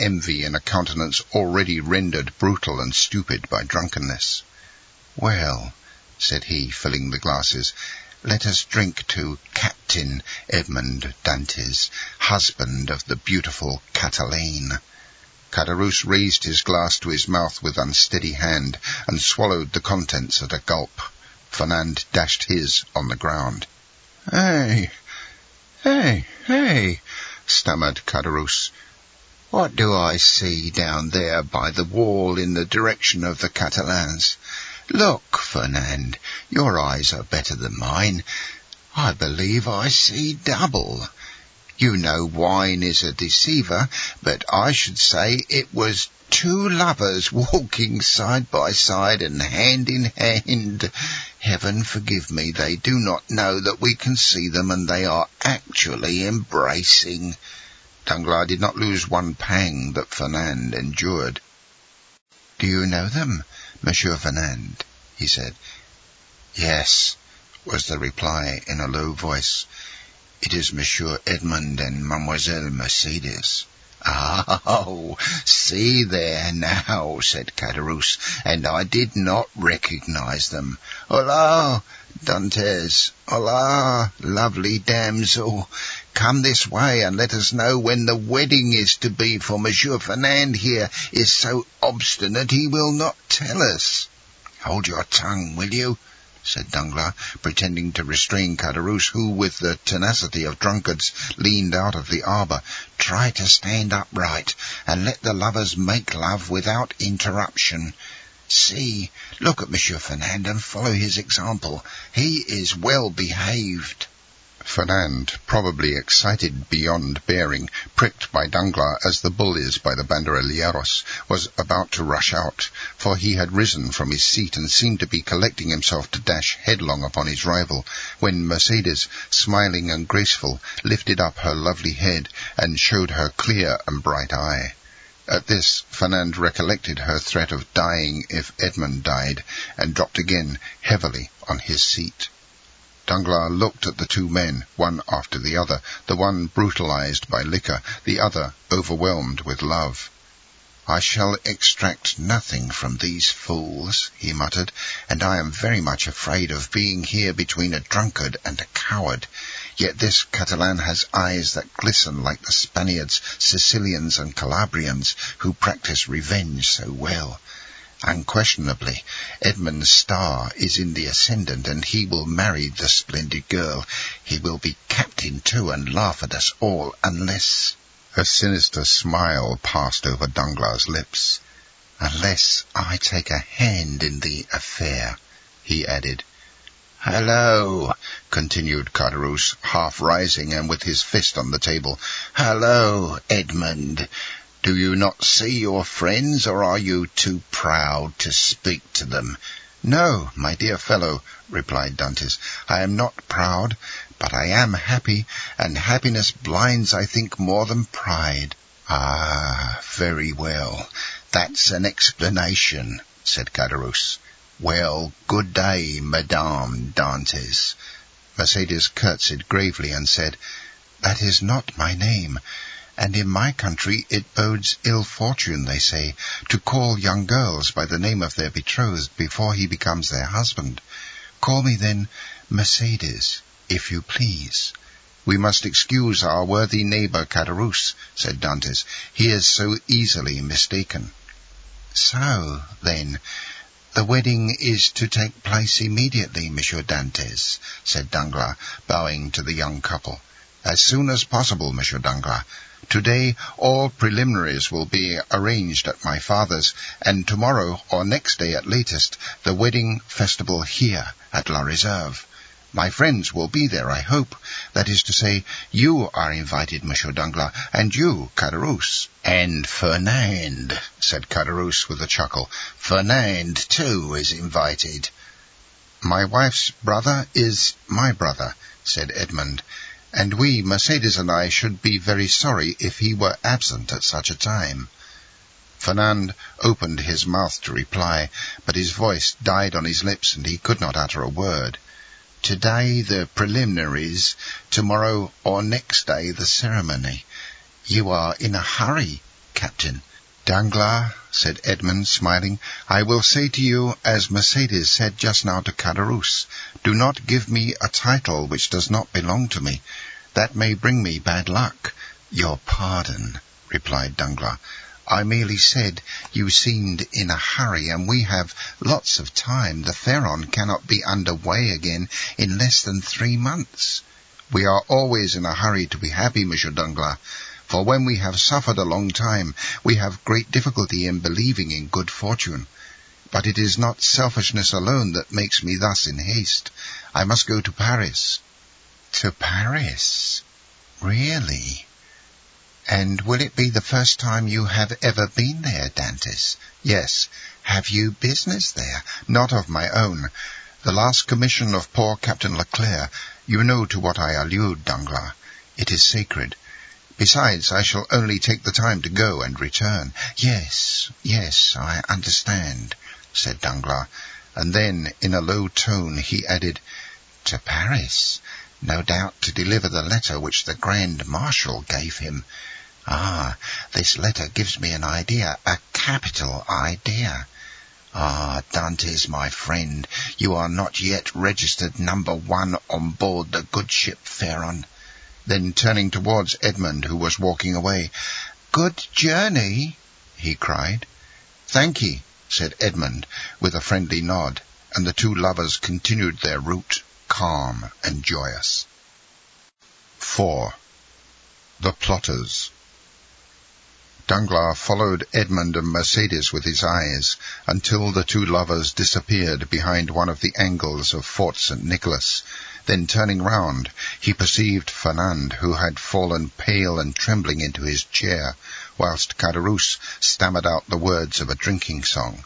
envy in a countenance already rendered brutal and stupid by drunkenness. "Well," said he, filling the glasses, "let us drink to Captain Edmond Dantès, husband of the beautiful Cataline." Caderousse raised his glass to his mouth with unsteady hand and swallowed the contents at a gulp. Fernand dashed his on the ground. "Hey, stammered Caderousse. "What do I see down there by the wall in the direction of the Catalans? Look, Fernand, your eyes are better than mine. I believe I see double. You know wine is a deceiver, but I should say it was two lovers walking side by side and hand in hand. Heaven forgive me, they do not know that we can see them, and they are actually embracing." Danglars did not lose one pang that Fernand endured. "Do you know them, Monsieur Fernand?" he said. "Yes," was the reply in a low voice. "It is Monsieur Edmond and Mademoiselle Mercédès." "Oh, see there now," said Caderousse, "and I did not recognize them. Hola, Dantès! Hola, lovely damsel! Come this way, and let us know when the wedding is to be, for Monsieur Fernand here is so obstinate he will not tell us." "Hold your tongue, will you?" said Danglars, pretending to restrain Caderousse, who, with the tenacity of drunkards, leaned out of the arbour. "Try to stand upright, and let the lovers make love without interruption. See, look at Monsieur Fernand, and follow his example. He is well behaved." Fernand, probably excited beyond bearing, pricked by Danglars as the bull is by the banderilleros, was about to rush out, for he had risen from his seat and seemed to be collecting himself to dash headlong upon his rival, when Mercédès, smiling and graceful, lifted up her lovely head and showed her clear and bright eye. At this, Fernand recollected her threat of dying if Edmond died, and dropped again heavily on his seat. Danglars looked at the two men, one after the other, the one brutalized by liquor, the other overwhelmed with love. "I shall extract nothing from these fools," he muttered, "and I am very much afraid of being here between a drunkard and a coward. Yet this Catalan has eyes that glisten like the Spaniards, Sicilians, and Calabrians, who practice revenge so well. Unquestionably, Edmond's star is in the ascendant, and he will marry the splendid girl. He will be captain too, and laugh at us all, unless—" A sinister smile passed over Danglars' lips. "Unless I take a hand in the affair," he added. "Hello!" continued Caderousse, half rising and with his fist on the table. "Hello, Edmond! Do you not see your friends, or are you too proud to speak to them?" "No, my dear fellow," replied Dantès, "I am not proud, but I am happy, and happiness blinds, I think, more than pride." "Ah, very well. That's an explanation," said Caderousse. "Well, good day, Madame Dantès." Mercédès curtsied gravely and said, "That is not my name, and in my country it bodes ill fortune, they say, to call young girls by the name of their betrothed before he becomes their husband. Call me then Mercédès, if you please." "We must excuse our worthy neighbour Caderousse," said Dantès. "He is so easily mistaken." "So, then, the wedding is to take place immediately, Monsieur Dantès," said Danglars, bowing to the young couple. "As soon as possible, Monsieur Danglars. Today all preliminaries will be arranged at my father's, and tomorrow, or next day at latest, the wedding festival here at La Réserve. My friends will be there, I hope. That is to say, you are invited, Monsieur Danglars, and you, Caderousse." "And Fernand," said Caderousse with a chuckle. "Fernand, too, is invited." "My wife's brother is my brother," said Edmond, "and we, Mercédès and I, should be very sorry if he were absent at such a time." Fernand opened his mouth to reply, but his voice died on his lips, and he could not utter a word. "Today the preliminaries, tomorrow or next day the ceremony. You are in a hurry," Captain. Danglars, said Edmund, smiling, I will say to you, as Mercedes said just now to Caderousse, do not give me a title which does not belong to me. That may bring me bad luck. Your pardon, replied Danglars. I merely said you seemed in a hurry, and we have lots of time. The Pharaon cannot be under way again in less than 3 months. We are always in a hurry to be happy, Monsieur Danglars, for when we have suffered a long time, we have great difficulty in believing in good fortune. But it is not selfishness alone that makes me thus in haste. I must go to Paris. To Paris? Really? And will it be the first time you have ever been there, Dantès? Yes. Have you business there? Not of my own. The last commission of poor Captain Leclerc, you know to what I allude, Danglars. It is sacred. Besides, I shall only take the time to go and return. Yes, I understand, said Danglars, and then, in a low tone, he added, to Paris, no doubt to deliver the letter which the Grand Marshal gave him. Ah, this letter gives me an idea, a capital idea. Ah, Dantès, my friend, you are not yet registered number 1 on board the good ship Pharaon. Then, turning towards Edmund, who was walking away, Good journey, he cried. Thank ye, said Edmund, with a friendly nod, and the 2 lovers continued their route, calm and joyous. 4. The Plotters. Danglars followed Edmund and Mercedes with his eyes until the 2 lovers disappeared behind one of the angles of Fort St. Nicholas. Then, turning round, he perceived Fernand, who had fallen pale and trembling into his chair, whilst Caderousse stammered out the words of a drinking song.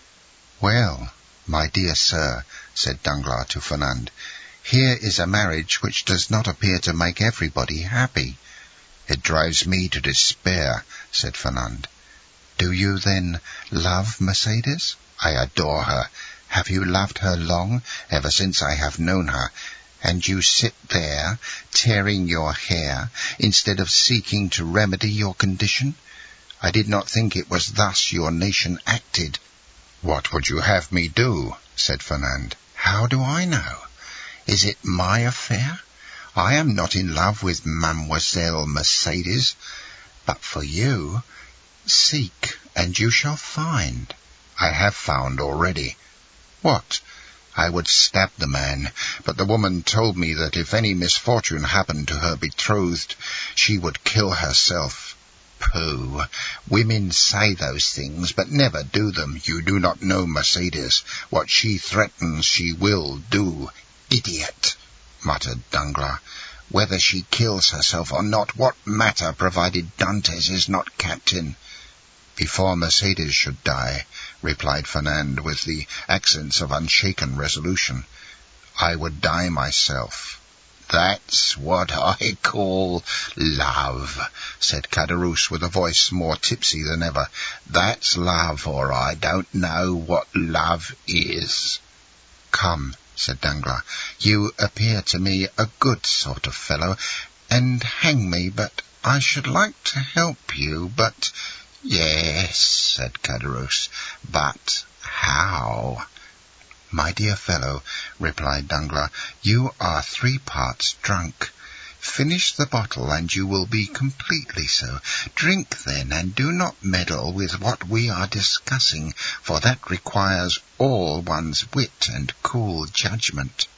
Well, my dear sir, said Danglars to Fernand, here is a marriage which does not appear to make everybody happy. It drives me to despair, said Fernand. Do you, then, love Mercedes? I adore her. Have you loved her long? Ever since I have known her. And you sit there, tearing your hair, instead of seeking to remedy your condition? I did not think it was thus your nation acted. What would you have me do? Said Fernand. How do I know? Is it my affair? I am not in love with Mademoiselle Mercedes. But for you, seek, and you shall find. I have found already. What? I would stab the man, but the woman told me that if any misfortune happened to her betrothed, she would kill herself. Pooh! Women say those things, but never do them. You do not know Mercedes. What she threatens she will do. Idiot! Muttered Danglars. Whether she kills herself or not, what matter, provided Dantès is not captain? Before Mercedes should die, replied Fernand with the accents of unshaken resolution, I would die myself. That's what I call love, said Caderousse with a voice more tipsy than ever. That's love, or I don't know what love is. Come, said Danglars, you appear to me a good sort of fellow, and hang me, but I should like to help you, but... Yes, said Caderousse, but how? My dear fellow, replied Danglars, you are 3 parts drunk. Finish the bottle, and you will be completely so. Drink, then, and do not meddle with what we are discussing, for that requires all one's wit and cool judgment.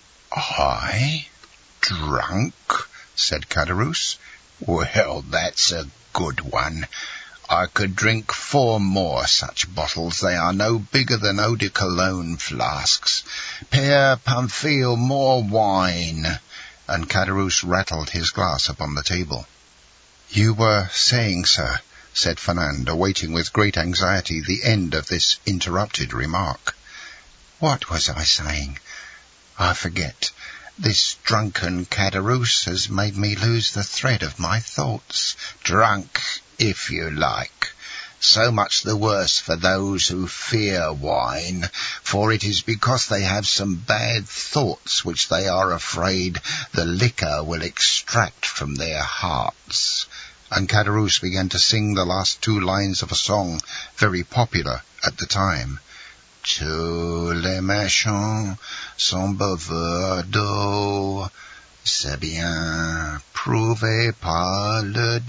I? Drunk? said Caderousse. Well, that's a good one. I could drink 4 more such bottles. They are no bigger than eau de cologne flasks. Père Pamphile, more wine. And Caderousse rattled his glass upon the table. You were saying, sir, said Fernand, awaiting with great anxiety the end of this interrupted remark. What was I saying? I forget. This drunken Caderousse has made me lose the thread of my thoughts. Drunk, if you like. So much the worse for those who fear wine, for it is because they have some bad thoughts which they are afraid the liquor will extract from their hearts. and Caderousse began to sing the last two lines of a song very popular at the time. Tous les méchants sont buveurs d'eau, c'est bien prouvé par le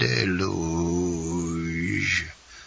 déluge.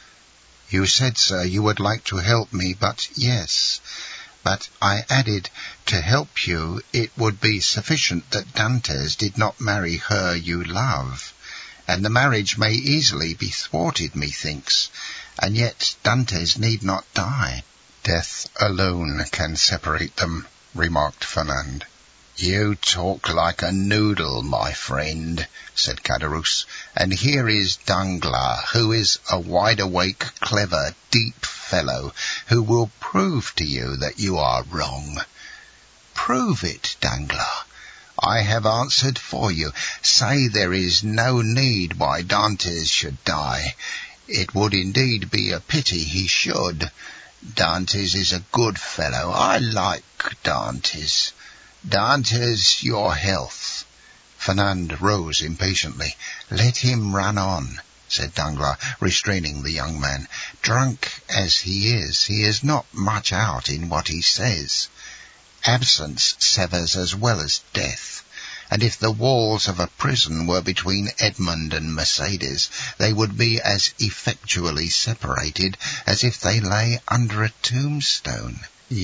You said, sir, you would like to help me, but yes. But I added, to help you, it would be sufficient that Dantès did not marry her you love, and the marriage may easily be thwarted, methinks, and yet Dantès need not die. Death alone can separate them, remarked Fernand. You talk like a noodle, my friend, said Caderousse, and here is Danglars, who is a wide-awake, clever, deep fellow, who will prove to you that you are wrong. Prove it, Danglars. I have answered for you. Say there is no need why Dantès should die. It would indeed be a pity he should. Dantès is a good fellow. I like Dantès. Dantès, your health. Fernand rose impatiently. Let him run on, said Danglars, restraining the young man. Drunk as he is not much out in what he says. Absence severs as well as death, and if the walls of a prison were between Edmond and Mercédès, they would be as effectually separated as if they lay under a tombstone.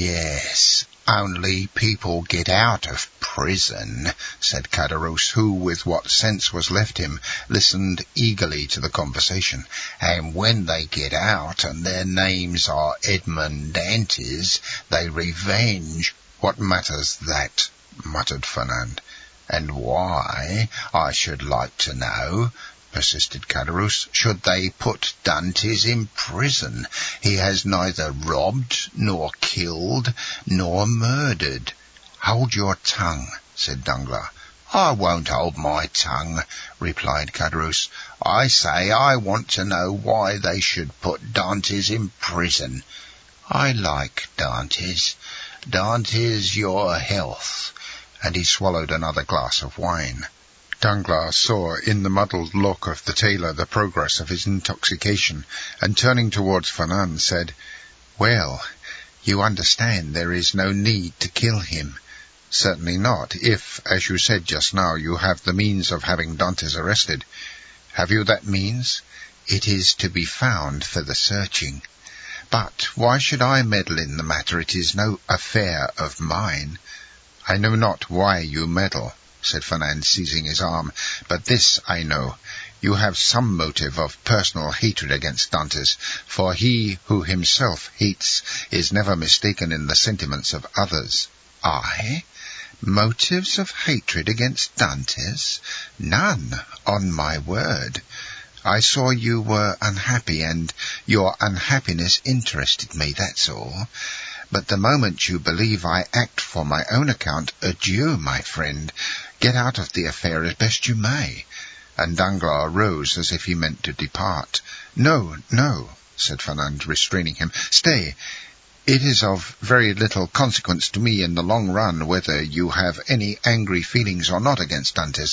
Yes, only people get out of prison, said Caderousse, who, with what sense was left him, listened eagerly to the conversation. And when they get out, and their names are Edmond Dantès, they revenge. What matters that? Muttered Fernand. And why, I should like to know, persisted Caderousse, should they put Dantès in prison? He has neither robbed, nor killed, nor murdered. Hold your tongue, said Danglars. I won't hold my tongue, replied Caderousse. I say I want to know why they should put Dantès in prison. I like Dantès. Dantès, your health. And he swallowed another glass of wine. Danglars saw in the muddled look of the tailor the progress of his intoxication, and turning towards Fernand, said, Well, you understand there is no need to kill him. Certainly not, if, as you said just now, you have the means of having Dantès arrested. Have you that means? It is to be found for the searching. But why should I meddle in the matter? It is no affair of mine. I know not why you meddle, said Fernand, seizing his arm, but this I know. You have some motive of personal hatred against Dantès, for he who himself hates is never mistaken in the sentiments of others. I? Motives of hatred against Dantès? None, on my word. I saw you were unhappy, and your unhappiness interested me, that's all. But the moment you believe I act for my own account, adieu, my friend. Get out of the affair as best you may. And Danglars rose as if he meant to depart. No, said Fernand, restraining him. Stay. It is of very little consequence to me in the long run whether you have any angry feelings or not against Dantès.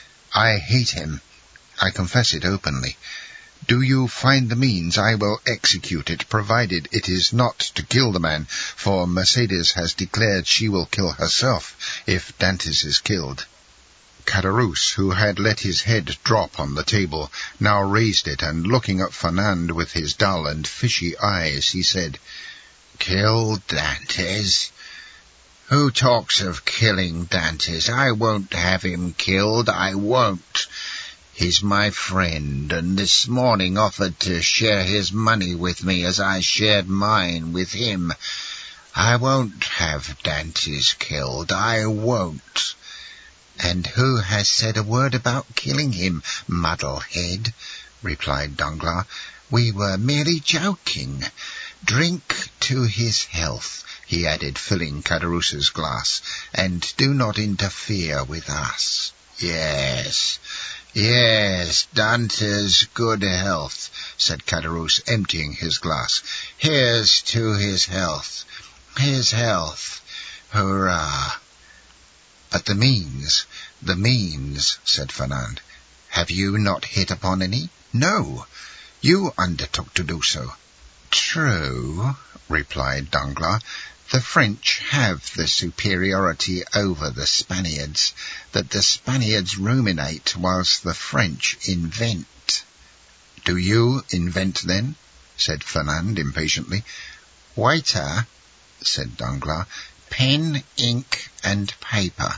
I hate him. I confess it openly. Do you find the means, I will execute it, provided it is not to kill the man, for Mercédès has declared she will kill herself if Dantès is killed. Caderousse, who had let his head drop on the table, now raised it, and looking at Fernand with his dull and fishy eyes, he said, Kill Dantès? Who talks of killing Dantès? I won't have him killed, I won't. He's my friend, and this morning offered to share his money with me as I shared mine with him. I won't have Dantès killed, I won't. And who has said a word about killing him, muddlehead? Replied Danglars. We were merely joking. Drink to his health, he added, filling Caderousse's glass, and do not interfere with us. Yes, Dantès' good health, said Caderousse, emptying his glass. Here's to his health. His health. Hurrah! But the means, said Fernand. Have you not hit upon any? No, you undertook to do so. True, replied Danglars. The French have the superiority over the Spaniards, that the Spaniards ruminate whilst the French invent. Do you invent, then? Said Fernand impatiently. Waiter, said Danglars, pen, ink, and paper.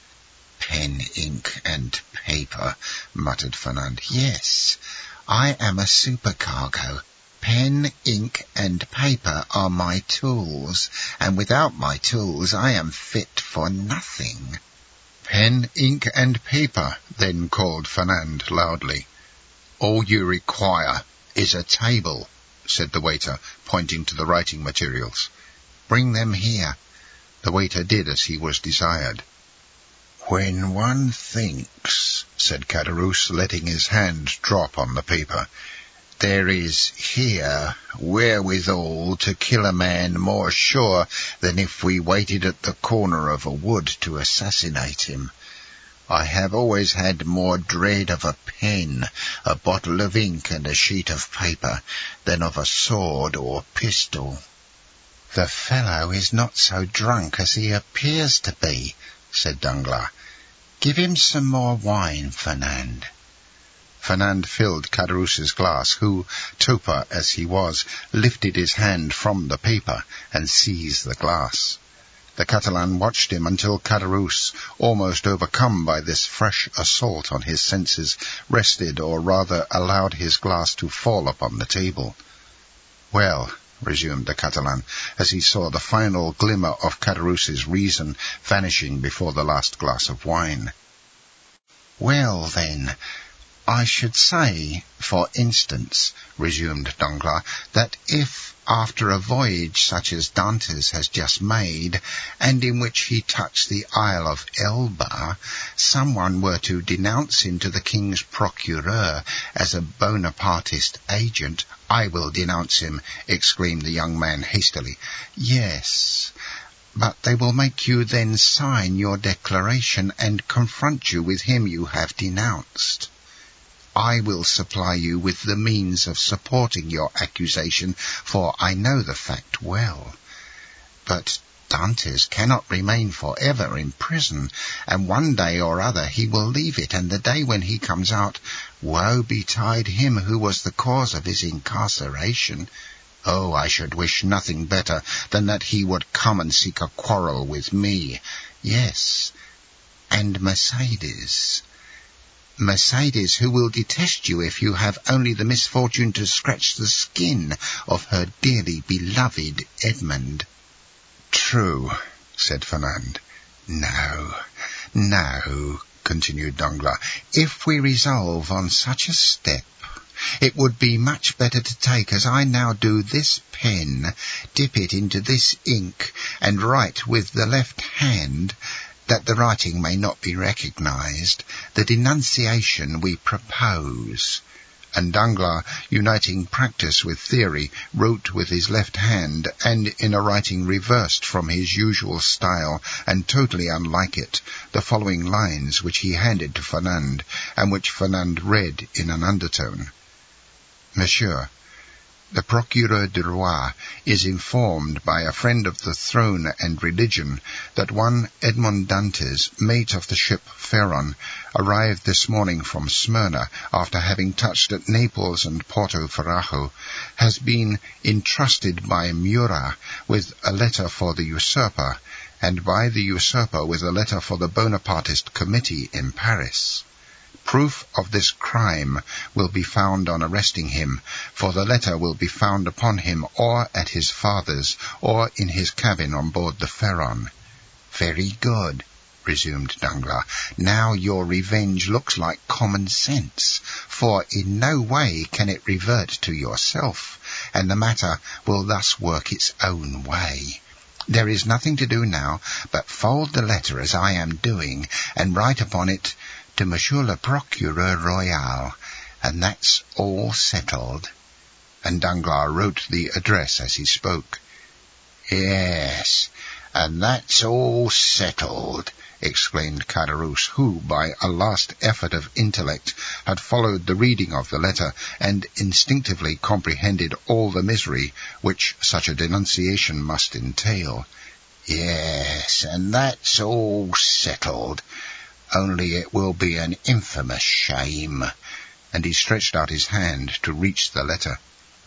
Pen, ink, and paper, muttered Fernand. Yes, I am a supercargo. Pen, ink, and paper are my tools, and without my tools I am fit for nothing. Pen, ink, and paper, then called Fernand loudly. All you require is a table, said the waiter, pointing to the writing materials. Bring them here. The waiter did as he was desired. When one thinks, said Caderousse, letting his hand drop on the paper, there is here wherewithal to kill a man more sure than if we waited at the corner of a wood to assassinate him. I have always had more dread of a pen, a bottle of ink, and a sheet of paper than of a sword or pistol. The fellow is not so drunk as he appears to be, said Danglars. Give him some more wine, Fernand. Fernand filled Caderousse's glass, who, toper as he was, lifted his hand from the paper and seized the glass. The Catalan watched him until Caderousse, almost overcome by this fresh assault on his senses, rested, or rather allowed his glass to fall upon the table. Well, resumed the Catalan, as he saw the final glimmer of Caderousse's reason vanishing before the last glass of wine. Well, then, I should say, for instance, resumed Danglars, that if, after a voyage such as Dantès has just made, and in which he touched the Isle of Elba, someone were to denounce him to the king's procureur as a Bonapartist agent— I will denounce him, exclaimed the young man hastily. Yes, but they will make you then sign your declaration and confront you with him you have denounced. I will supply you with the means of supporting your accusation, for I know the fact well. But Dantès cannot remain forever in prison, and one day or other he will leave it, and the day when he comes out, woe betide him who was the cause of his incarceration. Oh, I should wish nothing better than that he would come and seek a quarrel with me. Yes, and Mercédès, who will detest you if you have only the misfortune to scratch the skin of her dearly beloved Edmond. True, said Fernand. No, continued Danglars, if we resolve on such a step, it would be much better to take, as I now do, this pen, dip it into this ink, and write with the left hand, that the writing may not be recognized, the denunciation we propose. And Danglars, uniting practice with theory, wrote with his left hand, and in a writing reversed from his usual style, and totally unlike it, the following lines which he handed to Fernand, and which Fernand read in an undertone. Monsieur, the Procureur du Roi is informed by a friend of the throne and religion that one Edmond Dantès, mate of the ship Pharaon, arrived this morning from Smyrna after having touched at Naples and Porto Ferrajo, has been entrusted by Murat with a letter for the usurper, and by the usurper with a letter for the Bonapartist committee in Paris. Proof of this crime will be found on arresting him, for the letter will be found upon him or at his father's, or in his cabin on board the Pharaon. Very good, resumed Danglars. Now your revenge looks like common sense, for in no way can it revert to yourself, and the matter will thus work its own way. There is nothing to do now but fold the letter as I am doing, and write upon it, to Monsieur le Procureur Royal, and that's all settled. And Danglars wrote the address as he spoke. Yes, "And that's all settled," exclaimed Caderousse, who, by a last effort of intellect, had followed the reading of the letter, and instinctively comprehended all the misery which such a denunciation must entail. "Yes, and that's all settled. Only it will be an infamous shame." And he stretched out his hand to reach the letter.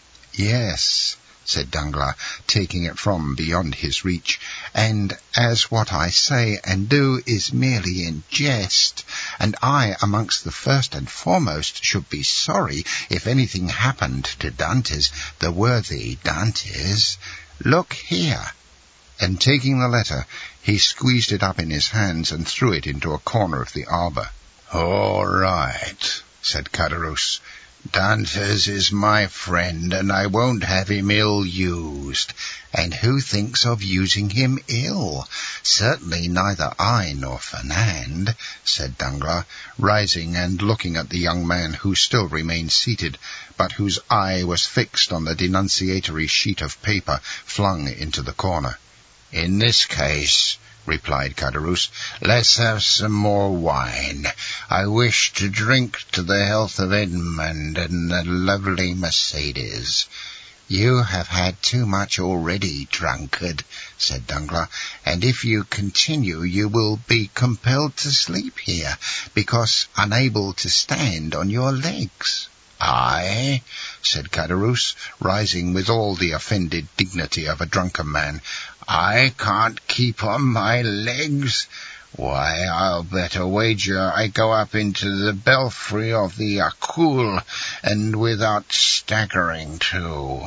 "Yes," said Danglars, taking it from beyond his reach, "and as what I say and do is merely in jest, and I amongst the first and foremost should be sorry if anything happened to Dantès, the worthy Dantès, look here." And taking the letter, he squeezed it up in his hands and threw it into a corner of the arbour. "All right," said Caderousse. "Dantès is my friend, and I won't have him ill-used." "And who thinks of using him ill? Certainly neither I nor Fernand," said Danglars, rising and looking at the young man, who still remained seated, but whose eye was fixed on the denunciatory sheet of paper flung into the corner. "In this case," replied Caderousse, "let's have some more wine. I wish to drink to the health of Edmond and the lovely Mercédès." "You have had too much already, drunkard," said Danglars, "and if you continue you will be compelled to sleep here, because unable to stand on your legs." "I?" said Caderousse, rising with all the offended dignity of a drunken man. "I can't keep on my legs? Why, I'll bet a wager I go up into the belfry of the Accoules, and without staggering too."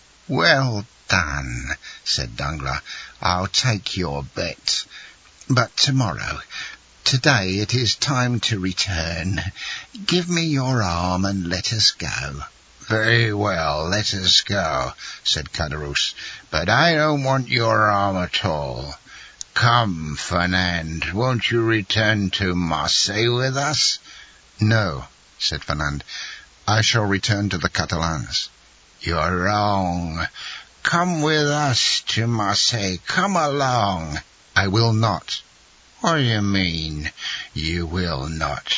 "Well done," said Danglars. "I'll take your bet. But tomorrow. Today it is time to return. Give me your arm and let us go." "Very well, let us go," said Caderousse, "but I don't want your arm at all. Come, Fernand, won't you return to Marseille with us?" "No," said Fernand, "I shall return to the Catalans." "You're wrong. Come with us to Marseille. Come along." "I will not." "What do you mean, you will not?"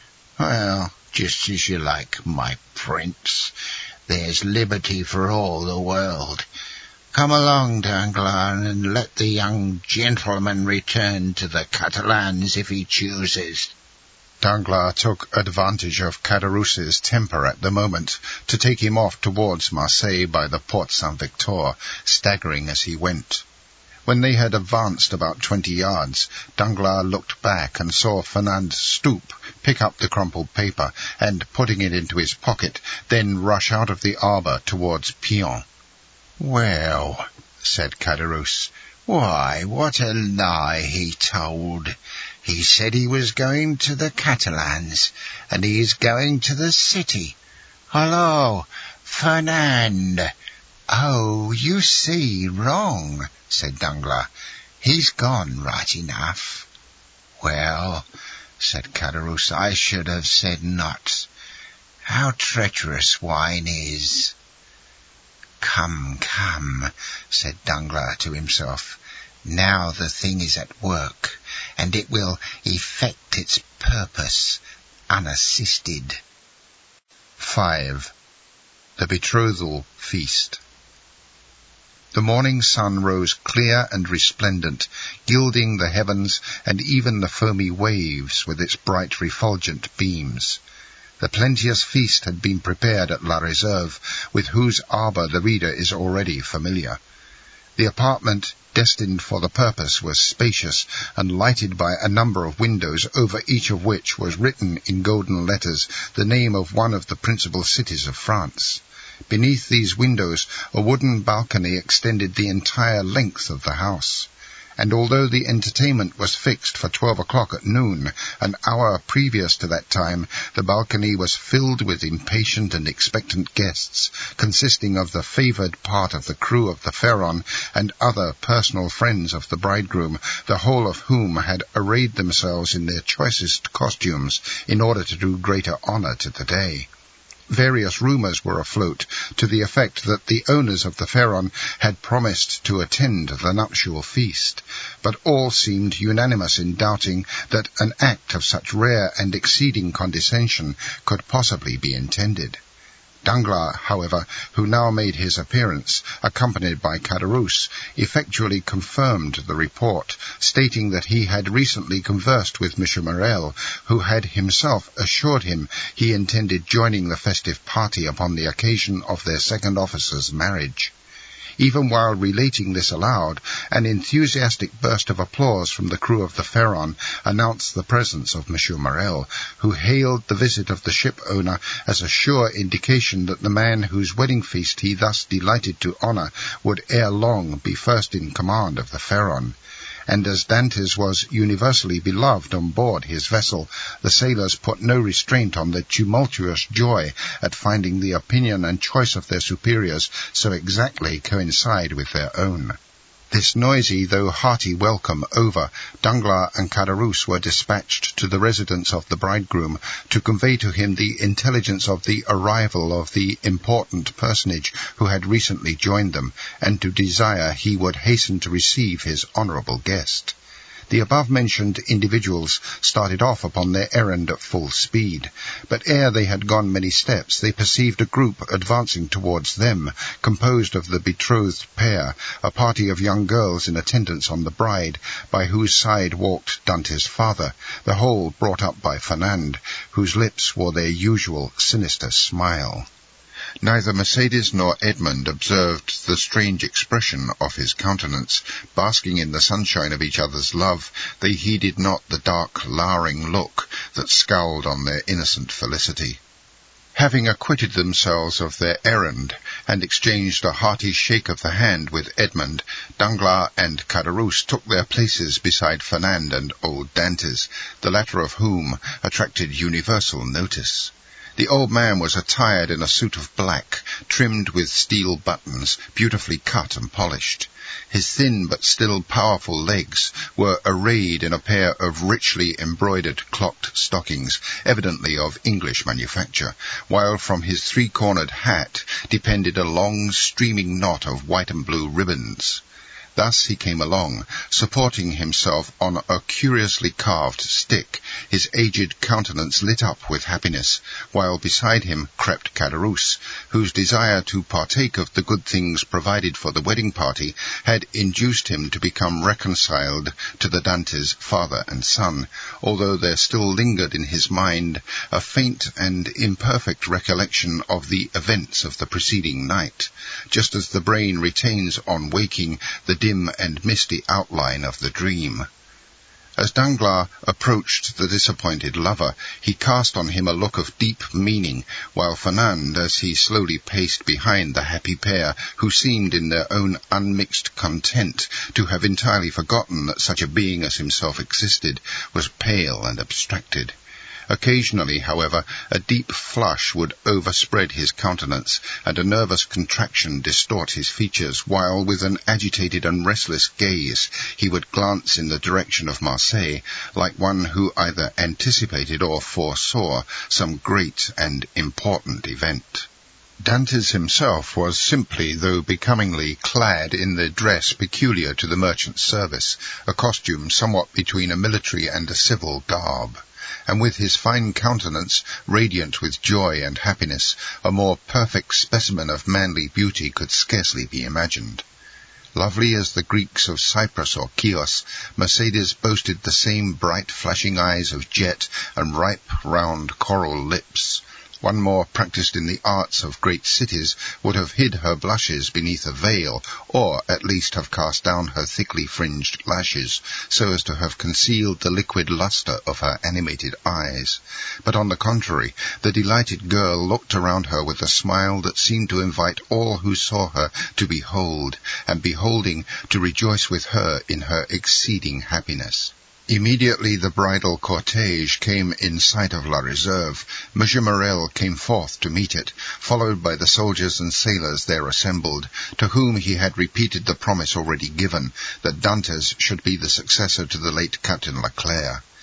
"Well, just as you like, my prince. There's liberty for all the world. Come along, Danglars, and let the young gentleman return to the Catalans if he chooses." Danglars took advantage of Caderousse's temper at the moment to take him off towards Marseille by the Porte Saint-Victor, staggering as he went. When they had advanced about 20 yards, Danglars looked back and saw Fernand stoop, pick up the crumpled paper, and, putting it into his pocket, then rush out of the arbour towards Pion. "Well," said Caderousse, "why, what a lie he told! He said he was going to the Catalans, and he is going to the city. Hallo, Fernand!" "Oh, you see wrong," said Danglars. "He's gone right enough." "Well," said Caderousse, "I should have said not. How treacherous wine is!" "Come, come," said Danglars to himself. "Now the thing is at work, and it will effect its purpose unassisted." 5. The Betrothal Feast. The morning sun rose clear and resplendent, gilding the heavens and even the foamy waves with its bright refulgent beams. The plenteous feast had been prepared at La Réserve, with whose arbour the reader is already familiar. The apartment destined for the purpose was spacious and lighted by a number of windows, over each of which was written in golden letters the name of one of the principal cities of France. Beneath these windows a wooden balcony extended the entire length of the house, and although the entertainment was fixed for 12 o'clock at noon, an hour previous to that time, the balcony was filled with impatient and expectant guests, consisting of the favoured part of the crew of the Pharaon and other personal friends of the bridegroom, the whole of whom had arrayed themselves in their choicest costumes in order to do greater honour to the day. Various rumours were afloat to the effect that the owners of the Pharaon had promised to attend the nuptial feast, but all seemed unanimous in doubting that an act of such rare and exceeding condescension could possibly be intended. Danglars, however, who now made his appearance, accompanied by Caderousse, effectually confirmed the report, stating that he had recently conversed with M. Morrel, who had himself assured him he intended joining the festive party upon the occasion of their second officer's marriage. Even while relating this aloud, an enthusiastic burst of applause from the crew of the Pharaon announced the presence of M. Morrel, who hailed the visit of the ship-owner as a sure indication that the man whose wedding feast he thus delighted to honour would ere long be first in command of the Pharaon. And as Dantès was universally beloved on board his vessel, the sailors put no restraint on their tumultuous joy at finding the opinion and choice of their superiors so exactly coincide with their own. This noisy though hearty welcome over, Danglars and Caderousse were dispatched to the residence of the bridegroom to convey to him the intelligence of the arrival of the important personage who had recently joined them, and to desire he would hasten to receive his honourable guest. The above-mentioned individuals started off upon their errand at full speed, but ere they had gone many steps they perceived a group advancing towards them, composed of the betrothed pair, a party of young girls in attendance on the bride, by whose side walked Dantès' father, the whole brought up by Fernand, whose lips wore their usual sinister smile. Neither Mercédès nor Edmond observed the strange expression of his countenance. Basking in the sunshine of each other's love, they heeded not the dark, lowering look that scowled on their innocent felicity. Having acquitted themselves of their errand, and exchanged a hearty shake of the hand with Edmond, Danglars and Caderousse took their places beside Fernand and old Dantès, the latter of whom attracted universal notice. The old man was attired in a suit of black, trimmed with steel buttons, beautifully cut and polished. His thin but still powerful legs were arrayed in a pair of richly embroidered clocked stockings, evidently of English manufacture, while from his three-cornered hat depended a long, streaming knot of white and blue ribbons. Thus he came along, supporting himself on a curiously carved stick, his aged countenance lit up with happiness, while beside him crept Caderousse, whose desire to partake of the good things provided for the wedding party had induced him to become reconciled to the Dantès father and son, although there still lingered in his mind a faint and imperfect recollection of the events of the preceding night, just as the brain retains on waking the dim and misty outline of the dream. As Danglars approached the disappointed lover, he cast on him a look of deep meaning, while Fernand, as he slowly paced behind the happy pair, who seemed in their own unmixed content to have entirely forgotten that such a being as himself existed, was pale and abstracted. Occasionally, however, a deep flush would overspread his countenance, and a nervous contraction distort his features, while with an agitated and restless gaze he would glance in the direction of Marseille, like one who either anticipated or foresaw some great and important event. Dantès himself was simply though becomingly clad in the dress peculiar to the merchant service, a costume somewhat between a military and a civil garb, and with his fine countenance radiant with joy and happiness, a more perfect specimen of manly beauty could scarcely be imagined. Lovely as the Greeks of Cyprus or Chios, Mercédès boasted the same bright flashing eyes of jet and ripe round coral lips. One more practised in the arts of great cities would have hid her blushes beneath a veil, or at least have cast down her thickly fringed lashes, so as to have concealed the liquid lustre of her animated eyes. But on the contrary, the delighted girl looked around her with a smile that seemed to invite all who saw her to behold, and beholding, to rejoice with her in her exceeding happiness. Immediately the bridal cortege came in sight of La Réserve, M. Morrel came forth to meet it, followed by the soldiers and sailors there assembled, to whom he had repeated the promise already given, that Dantès should be the successor to the late Captain Leclerc.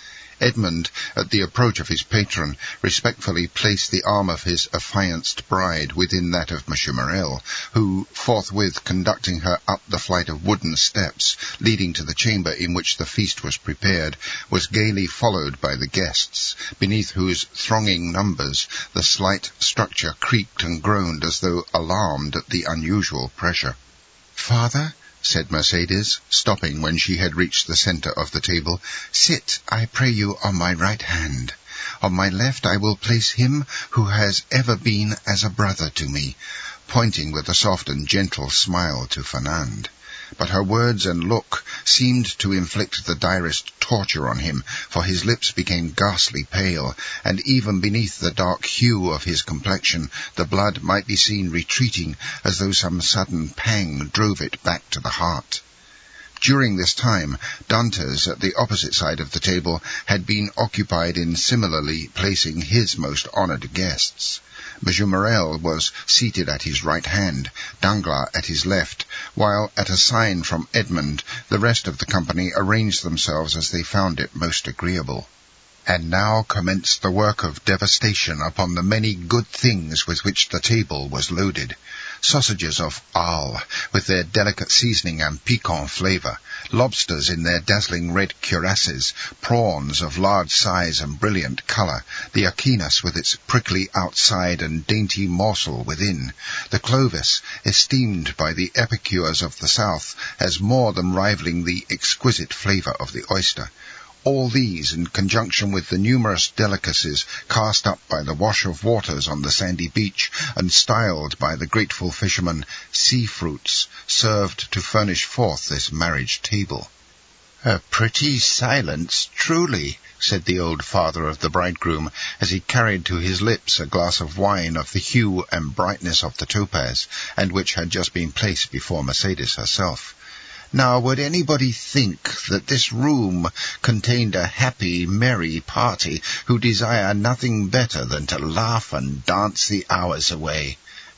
Edmund, at the approach of his patron, respectfully placed the arm of his affianced bride within that of Monsieur Morel, who, forthwith conducting her up the flight of wooden steps leading to the chamber in which the feast was prepared, was gaily followed by the guests, beneath whose thronging numbers the slight structure creaked and groaned as though alarmed at the unusual pressure. "Father," said Mercedes, stopping when she had reached the centre of the table, "sit, I pray you, on my right hand. On my left I will place him who has ever been as a brother to me," pointing with a soft and gentle smile to Fernand. But her words and look seemed to inflict the direst torture on him, for his lips became ghastly pale, and even beneath the dark hue of his complexion the blood might be seen retreating as though some sudden pang drove it back to the heart. During this time, Dantes, at the opposite side of the table, had been occupied in similarly placing his most honoured guests. Monsieur Morel was seated at his right hand, Danglars at his left, while, at a sign from Edmund, the rest of the company arranged themselves as they found it most agreeable. And now commenced the work of devastation upon the many good things with which the table was loaded. Sausages of Arles, with their delicate seasoning and piquant flavour, lobsters in their dazzling red cuirasses, prawns of large size and brilliant colour, the aquinas with its prickly outside and dainty morsel within, the Clovis, esteemed by the epicures of the south as more than rivalling the exquisite flavour of the oyster. All these, in conjunction with the numerous delicacies cast up by the wash of waters on the sandy beach, and styled by the grateful fishermen sea fruits, served to furnish forth this marriage table. "A pretty silence, truly," said the old father of the bridegroom, as he carried to his lips a glass of wine of the hue and brightness of the topaz, and which had just been placed before Mercedes herself. "Now, would anybody think that this room contained a happy, merry party who desire nothing better than to laugh and dance the hours away?"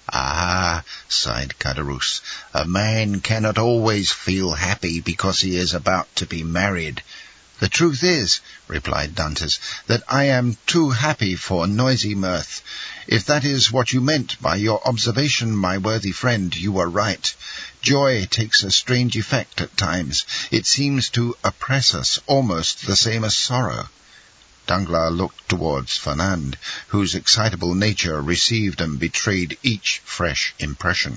"Ah," sighed Caderousse, "a man cannot always feel happy because he is about to be married." "The truth is," replied Dantes, "that I am too happy for noisy mirth. If that is what you meant by your observation, my worthy friend, you were right. Joy takes a strange effect at times. It seems to oppress us, almost the same as sorrow." Danglars looked towards Fernand, whose excitable nature received and betrayed each fresh impression.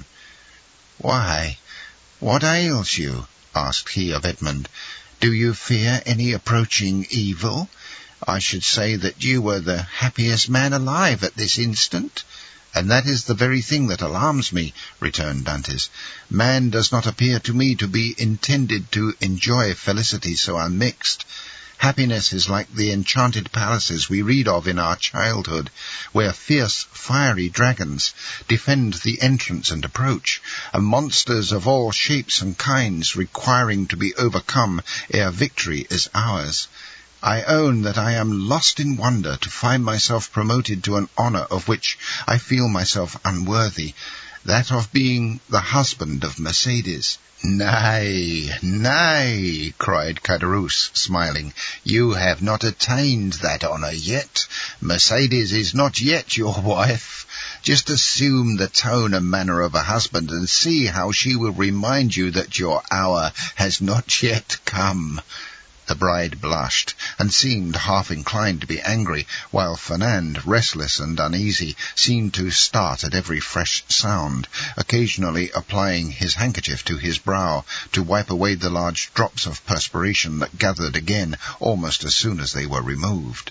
"Why, what ails you?" asked he of Edmund. "Do you fear any approaching evil? I should say that you were the happiest man alive at this instant." "And that is the very thing that alarms me," returned Dantes. "Man does not appear to me to be intended to enjoy felicity so unmixed. Happiness is like the enchanted palaces we read of in our childhood, where fierce, fiery dragons defend the entrance and approach, and monsters of all shapes and kinds requiring to be overcome ere victory is ours. I own that I am lost in wonder to find myself promoted to an honour of which I feel myself unworthy, that of being the husband of Mercedes." "Nay, nay," cried Caderousse, smiling, "you have not attained that honour yet. Mercedes is not yet your wife. Just assume the tone and manner of a husband, and see how she will remind you that your hour has not yet come." The bride blushed, and seemed half inclined to be angry, while Fernand, restless and uneasy, seemed to start at every fresh sound, occasionally applying his handkerchief to his brow to wipe away the large drops of perspiration that gathered again almost as soon as they were removed.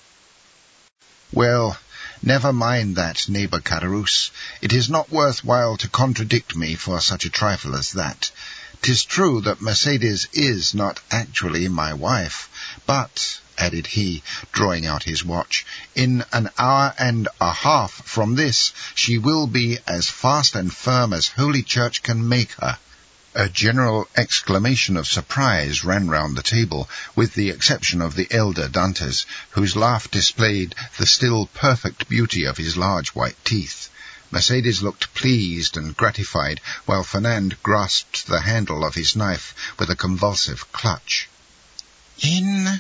"Well, never mind that, neighbour Caderousse. It is not worth while to contradict me for such a trifle as that. 'Tis true that Mercedes is not actually my wife, but," added he, drawing out his watch, "in an hour and a half from this she will be as fast and firm as Holy Church can make her." A general exclamation of surprise ran round the table, with the exception of the elder Dantes, whose laugh displayed the still perfect beauty of his large white teeth. Mercedes looked pleased and gratified, while Fernand grasped the handle of his knife with a convulsive clutch. "In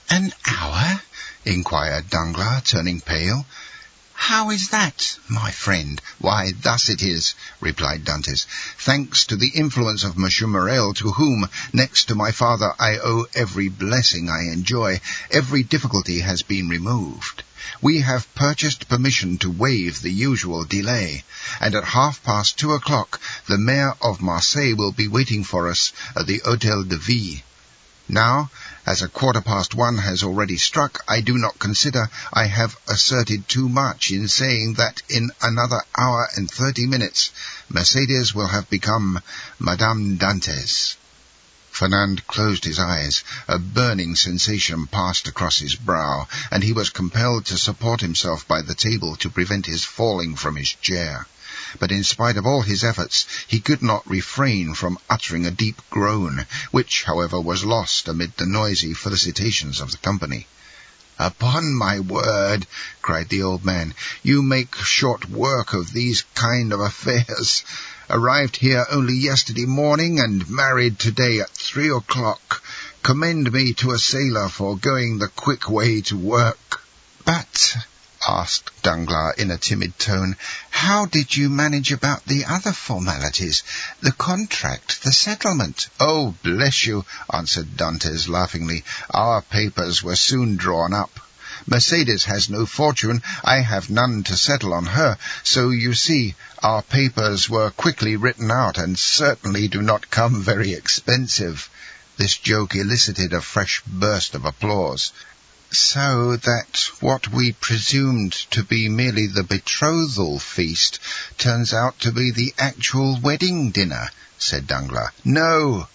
An hour? Inquired Danglars, turning pale. How is that, my friend? Why, thus it is, replied Dantès. Thanks to the influence of Monsieur Morrel, to whom, next to my father, I owe every blessing I enjoy, every difficulty has been removed. We have purchased permission to waive the usual delay, and at 2:30 the mayor of Marseille will be waiting for us at the Hôtel de Ville. Now, as 1:15 has already struck, I do not consider I have asserted too much in saying that in another hour and 30 minutes Mercédès will have become Madame Dantès. Fernand closed his eyes. A burning sensation passed across his brow, and he was compelled to support himself by the table to prevent his falling from his chair. But in spite of all his efforts, he could not refrain from uttering a deep groan, which, however, was lost amid the noisy felicitations of the company. "Upon my word," cried the old man, "you make short work of these kind of affairs. Arrived here only yesterday morning, and married today at 3:00. Commend me to a sailor for going the quick way to work." "But," asked Danglars in a timid tone, "how did you manage about the other formalities, the contract, the settlement?" "Oh, bless you," answered Dantès laughingly, "our papers were soon drawn up. Mercédès has no fortune, I have none to settle on her, so you see our papers were quickly written out, and certainly do not come very expensive." This joke elicited a fresh burst of applause. "So that what we presumed to be merely the betrothal feast turns out to be the actual wedding dinner," said Danglars. No,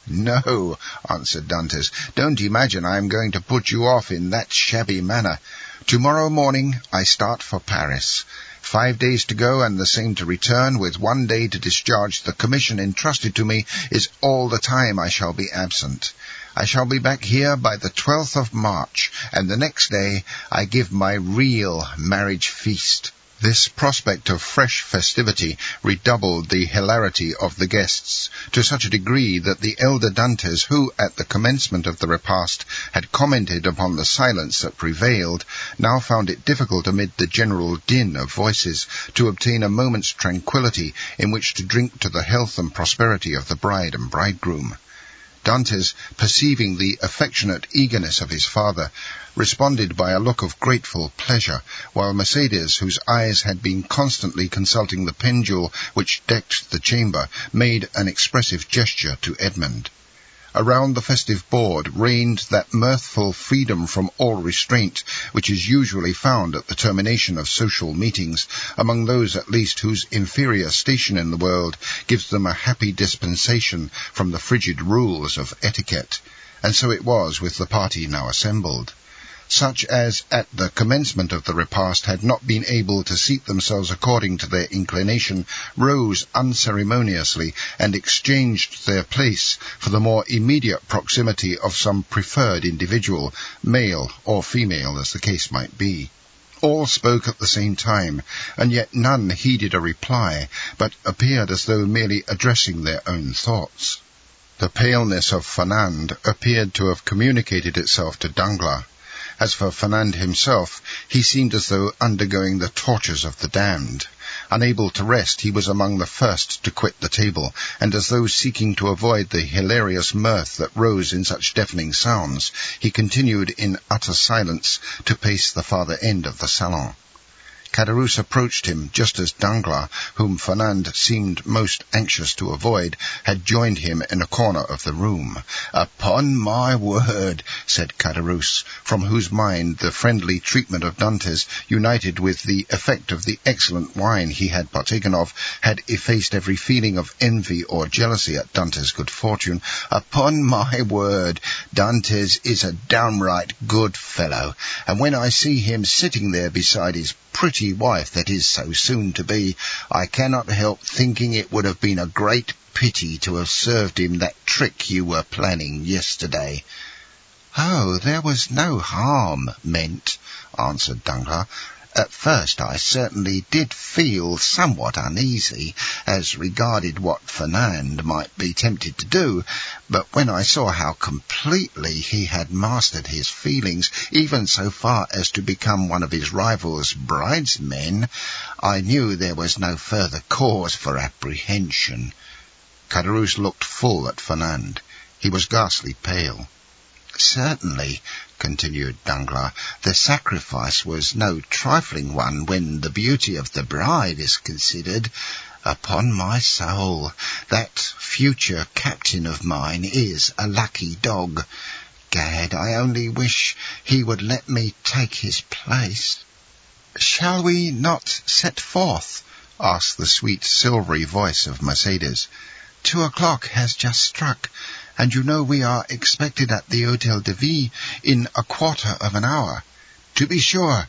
answered Dantès. "Don't imagine I am going to put you off in that shabby manner. Tomorrow morning I start for Paris. 5 days to go and the same to return, with 1 day to discharge the commission entrusted to me, is all the time I shall be absent. I shall be back here by the 12th of March, and the next day I give my real marriage feast." This prospect of fresh festivity redoubled the hilarity of the guests, to such a degree that the elder Dantès, who, at the commencement of the repast, had commented upon the silence that prevailed, now found it difficult, amid the general din of voices, to obtain a moment's tranquillity in which to drink to the health and prosperity of the bride and bridegroom. Dantès, perceiving the affectionate eagerness of his father, responded by a look of grateful pleasure, while Mercédès, whose eyes had been constantly consulting the pendule which decked the chamber, made an expressive gesture to Edmond. Around the festive board reigned that mirthful freedom from all restraint which is usually found at the termination of social meetings, among those at least whose inferior station in the world gives them a happy dispensation from the frigid rules of etiquette. And so it was with the party now assembled. Such as at the commencement of the repast had not been able to seat themselves according to their inclination rose unceremoniously and exchanged their place for the more immediate proximity of some preferred individual, male or female as the case might be. All spoke at the same time, and yet none heeded a reply, but appeared as though merely addressing their own thoughts. The paleness of Fernand appeared to have communicated itself to Danglars. As for Fernand himself, he seemed as though undergoing the tortures of the damned. Unable to rest, he was among the first to quit the table, and as though seeking to avoid the hilarious mirth that rose in such deafening sounds, he continued in utter silence to pace the farther end of the salon. Caderousse approached him just as Danglars, whom Fernand seemed most anxious to avoid, had joined him in a corner of the room. "Upon my word," said Caderousse, from whose mind the friendly treatment of Dantès, united with the effect of the excellent wine he had partaken of, had effaced every feeling of envy or jealousy at Dantès' good fortune. "Upon my word, Dantès is a downright good fellow, and when I see him sitting there beside his pretty wife that is so soon to be, I cannot help thinking it would have been a great pity to have served him that trick you were planning yesterday." "Oh, there was no harm meant," answered Danglars. At first I certainly did feel somewhat uneasy as regarded what Fernand might be tempted to do, but when I saw how completely he had mastered his feelings, even so far as to become one of his rival's bridesmen, I knew there was no further cause for apprehension. Caderousse looked full at Fernand. He was ghastly pale. "Certainly," continued Danglars, "the sacrifice was no trifling one when the beauty of the bride is considered. Upon my soul, that future captain of mine is a lucky dog. Gad, I only wish he would let me take his place." "Shall we not set forth?" asked the sweet silvery voice of Mercédès. 2 o'clock has just struck, and you know we are expected at the Hôtel de Ville in a quarter of an hour." To be sure,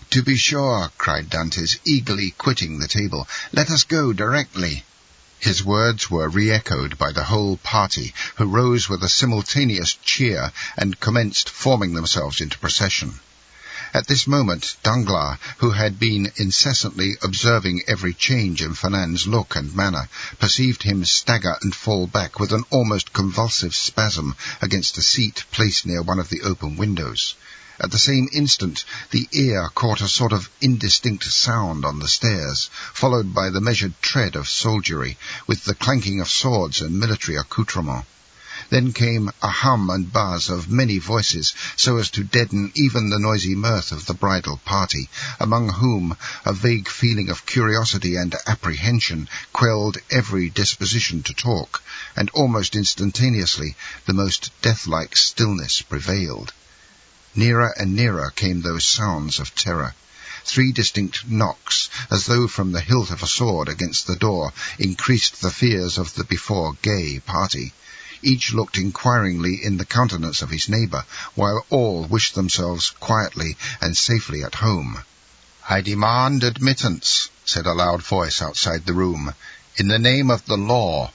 cried Dantès, eagerly quitting the table. "Let us go directly." His words were re-echoed by the whole party, who rose with a simultaneous cheer and commenced forming themselves into procession. At this moment Danglars, who had been incessantly observing every change in Fernand's look and manner, perceived him stagger and fall back with an almost convulsive spasm against a seat placed near one of the open windows. At the same instant the ear caught a sort of indistinct sound on the stairs, followed by the measured tread of soldiery, with the clanking of swords and military accoutrements. Then came a hum and buzz of many voices, so as to deaden even the noisy mirth of the bridal party, among whom a vague feeling of curiosity and apprehension quelled every disposition to talk, and almost instantaneously the most death-like stillness prevailed. Nearer and nearer came those sounds of terror. 3 distinct knocks, as though from the hilt of a sword against the door, increased the fears of the before gay party. Each looked inquiringly in the countenance of his neighbour, while all wished themselves quietly and safely at home. "I demand admittance," said a loud voice outside the room, "in the name of the law."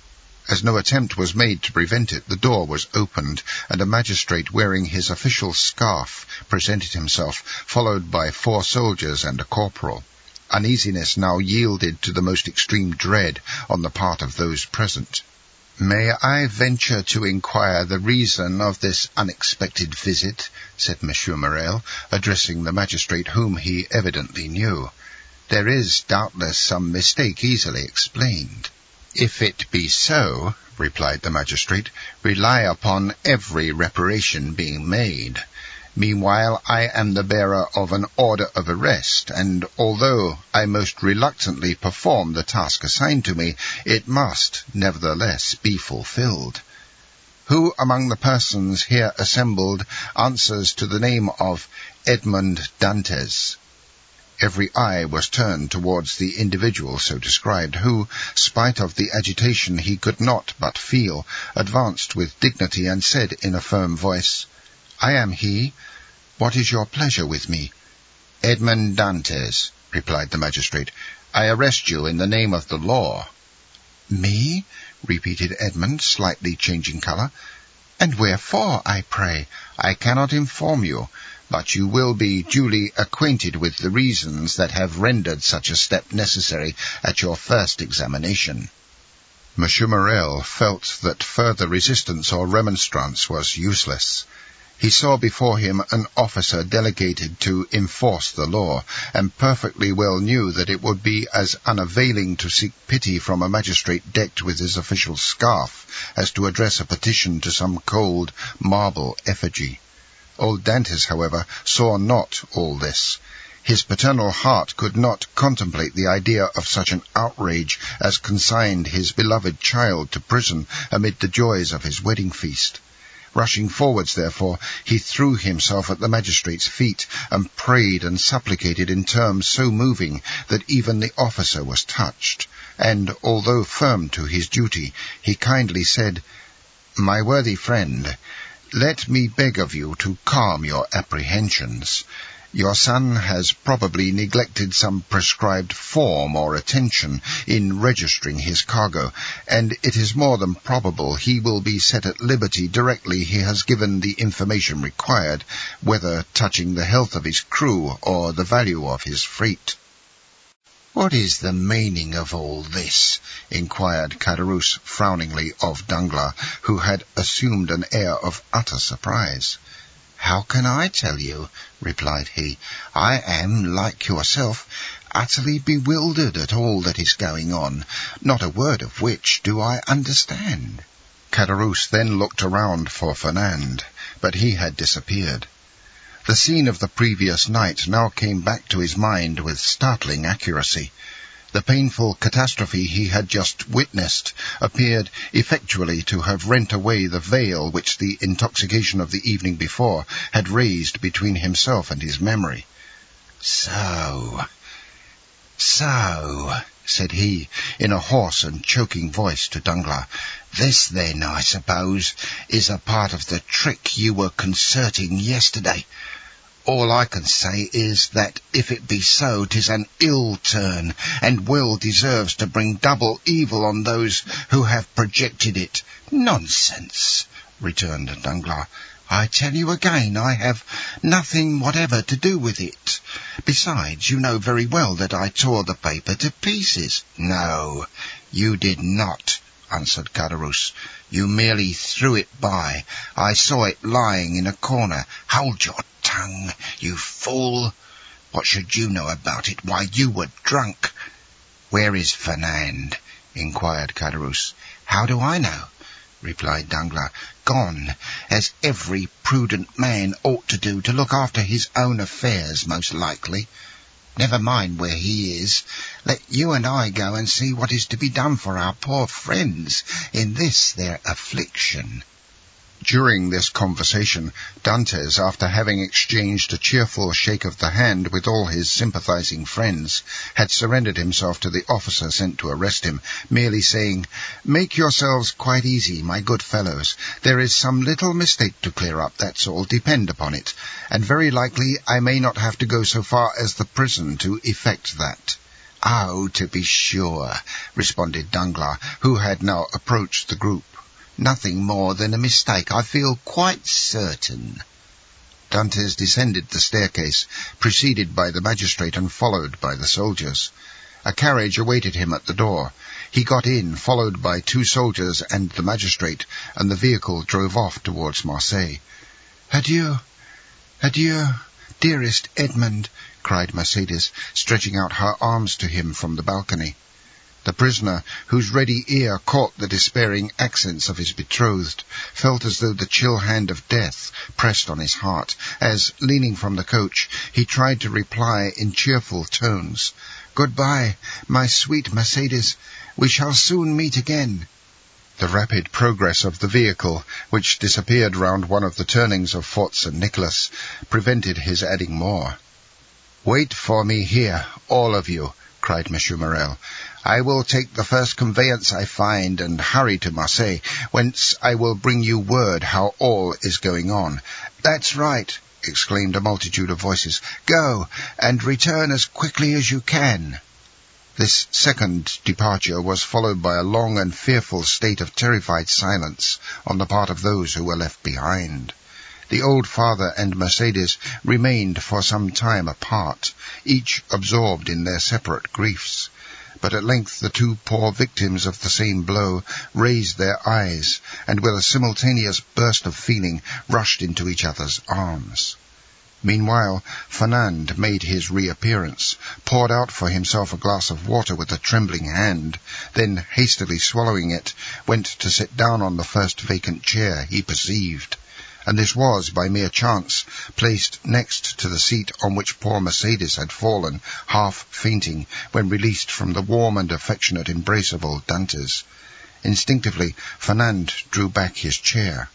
As no attempt was made to prevent it, the door was opened, and a magistrate wearing his official scarf presented himself, followed by 4 soldiers and a corporal. Uneasiness now yielded to the most extreme dread on the part of those present. "May I venture to inquire the reason of this unexpected visit?" said Monsieur Morrel, addressing the magistrate, whom he evidently knew. "There is doubtless some mistake easily explained." "If it be so," replied the magistrate, "rely upon every reparation being made. Meanwhile, I am the bearer of an order of arrest, and although I most reluctantly perform the task assigned to me, it must, nevertheless, be fulfilled. Who among the persons here assembled answers to the name of Edmond Dantès?" Every eye was turned towards the individual so described, who, spite of the agitation he could not but feel, advanced with dignity and said in a firm voice, "I am he. What is your pleasure with me?" "Edmond Dantès," replied the magistrate. "I arrest you in the name of the law." "Me?" repeated Edmond, slightly changing colour. "And wherefore, I pray? I cannot inform you, but you will be duly acquainted with the reasons that have rendered such a step necessary at your first examination." Monsieur Morrel felt that further resistance or remonstrance was useless. He saw before him an officer delegated to enforce the law, and perfectly well knew that it would be as unavailing to seek pity from a magistrate decked with his official scarf as to address a petition to some cold marble effigy. Old Dantès, however, saw not all this. His paternal heart could not contemplate the idea of such an outrage as consigned his beloved child to prison amid the joys of his wedding feast. Rushing forwards, therefore, he threw himself at the magistrate's feet, and prayed and supplicated in terms so moving that even the officer was touched, and, although firm to his duty, he kindly said, "My worthy friend, let me beg of you to calm your apprehensions. Your son has probably neglected some prescribed form or attention in registering his cargo, and it is more than probable he will be set at liberty directly he has given the information required, whether touching the health of his crew or the value of his freight." "What is the meaning of all this?" inquired Caderousse frowningly of Danglars, who had assumed an air of utter surprise. "How can I tell you?" replied he. "I am, like yourself, utterly bewildered at all that is going on, not a word of which do I understand." Caderousse then looked around for Fernand, but he had disappeared. The scene of the previous night now came back to his mind with startling accuracy. The painful catastrophe he had just witnessed appeared effectually to have rent away the veil which the intoxication of the evening before had raised between himself and his memory. So, said he, in a hoarse and choking voice to Danglars, "this then, I suppose, is a part of the trick you were concerting yesterday. All I can say is that if it be so, 'tis an ill turn, and well deserves to bring double evil on those who have projected it." "Nonsense," returned Danglars. "I tell you again, I have nothing whatever to do with it. Besides, you know very well that I tore the paper to pieces." "No, you did not," answered Caderousse. "You merely threw it by. I saw it lying in a corner." "Hold your tongue, you fool! What should you know about it? Why, you were drunk." "Where is Fernand?" inquired Caderousse. "How do I know?" replied Danglars. "Gone, as every prudent man ought to do, to look after his own affairs, most likely. Never mind where he is. Let you and I go and see what is to be done for our poor friends in this their affliction." During this conversation, Dantès, after having exchanged a cheerful shake of the hand with all his sympathizing friends, had surrendered himself to the officer sent to arrest him, merely saying, "Make yourselves quite easy, my good fellows. There is some little mistake to clear up, that's all, depend upon it, and very likely I may not have to go so far as the prison to effect that." "Oh, to be sure," responded Danglars, who had now approached the group. "Nothing more than a mistake, I feel quite certain." Dantès descended the staircase, preceded by the magistrate and followed by the soldiers. A carriage awaited him at the door. He got in, followed by 2 soldiers and the magistrate, and the vehicle drove off towards Marseille. "Adieu, adieu, dearest Edmond," cried Mercédès, stretching out her arms to him from the balcony. The prisoner, whose ready ear caught the despairing accents of his betrothed, felt as though the chill hand of death pressed on his heart, as, leaning from the coach, he tried to reply in cheerful tones, "Goodbye, my sweet Mercédès, we shall soon meet again." The rapid progress of the vehicle, which disappeared round one of the turnings of Fort St. Nicholas, prevented his adding more. "Wait for me here, all of you," cried Monsieur Morrel. "I will take the first conveyance I find and hurry to Marseille, whence I will bring you word how all is going on." "That's right," exclaimed a multitude of voices. "Go, and return as quickly as you can." This second departure was followed by a long and fearful state of terrified silence on the part of those who were left behind. The old father and Mercédès remained for some time apart, each absorbed in their separate griefs. But at length the 2 poor victims of the same blow raised their eyes, and with a simultaneous burst of feeling rushed into each other's arms. Meanwhile, Fernand made his reappearance, poured out for himself a glass of water with a trembling hand, then, hastily swallowing it, went to sit down on the first vacant chair he perceived, and this was, by mere chance, placed next to the seat on which poor Mercédès had fallen, half fainting, when released from the warm and affectionate embrace of old Dantès. Instinctively, Fernand drew back his chair.